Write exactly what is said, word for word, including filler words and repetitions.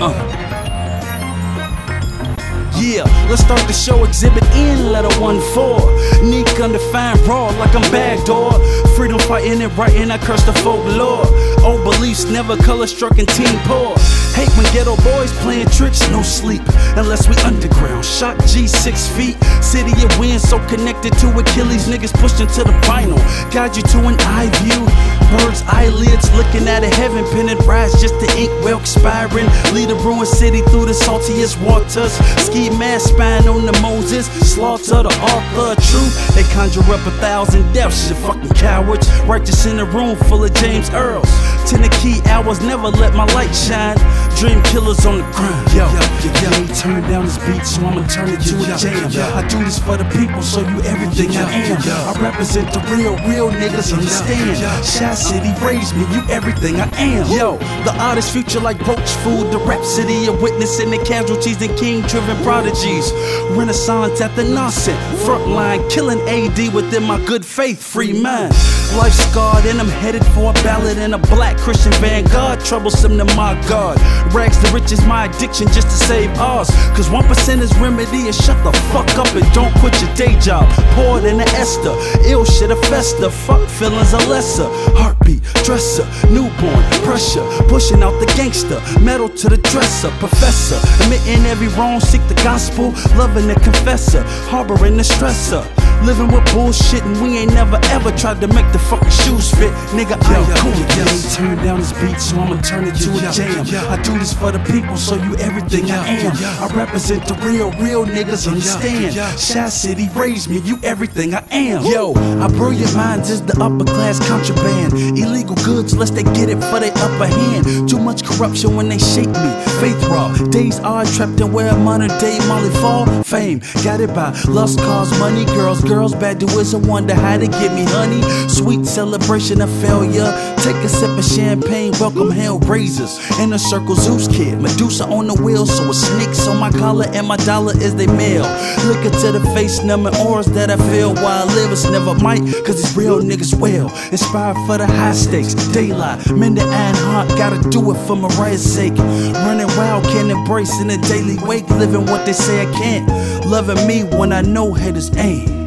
Uh. Yeah, let's start the show. Exhibit N, letter one four. Neek undefined, raw like I'm backdoor. Freedom fighting and writing, I curse the folklore. Old beliefs never color struck and team poor. Hate when ghetto boys playing tricks, no sleep unless we underground. Shot G six feet, city of wind so connected to Achilles. Niggas pushed into the vinyl, guide you to an eye view. Birds eyelids looking at a heaven, penning rise just the ink well expiring. Lead a ruined city through the saltiest waters. Ski mask spine on the Moses, slaughter the author of truth. They conjure up a thousand deaths, you fucking cowards. Righteous in a room full of James Earls. Ten the key hours, never let my light shine. Dream killers on the grind. Yo, yo, yo, yo. They turn down this beat, so I'ma turn it to a jam. I do this for the people, so you everything I am. I represent the real, real niggas understand. Shot City raised me, you everything I am. Yo, the artist future like roach food, the rhapsody of witnessing the casualties and king-driven prodigies. Renaissance at the nonsense, frontline, killing A D within my good faith, free mind. Life scarred and I'm headed for a ballad in a black Christian vanguard. Troublesome to my God. Rags to riches, my addiction just to save ours. Cause one percent is remedy and shut the fuck up and don't quit your day job. Poured in the ester, ill shit a fester. Fuck feelings are lesser. Heartbeat, dresser, newborn, pressure. Pushing out the gangster, metal to the dresser. Professor, admitting every wrong, seek the gospel. Loving the confessor, harboring the stressor. Living with bullshit and we ain't never ever tried to make the fucking shoes fit. Nigga, I'm cool. Yo, they turn down this beat, so I'ma turn it to a jam. I do this for the people, so you everything I am. I represent the real, real niggas understand. Shot City raised me, you everything I am. Yo, our brilliant minds is the upper class contraband. Illegal goods, lest they get it for their upper hand. Too much corruption when they shake me. Faith raw, days are trapped in where modern day Molly fall. Fame, got it by lust, cars, money, girls, girls, bad dudes, and wonder how to give me honey. Sweet celebration of failure. Take a sip of champagne, welcome hell raisers. In a circle, Zeus kid, Medusa on the wheel, so a snakes on my collar and my dollar is they mail. Look into the face, numbing auras that I feel while I live. It's never might, cause these real niggas well. Inspired for the high stakes, daylight, men that iron heart, gotta do it for Mariah's sake. Running wild, can't embrace in a daily wake, living what they say I can't. Loving me when I know haters ain't.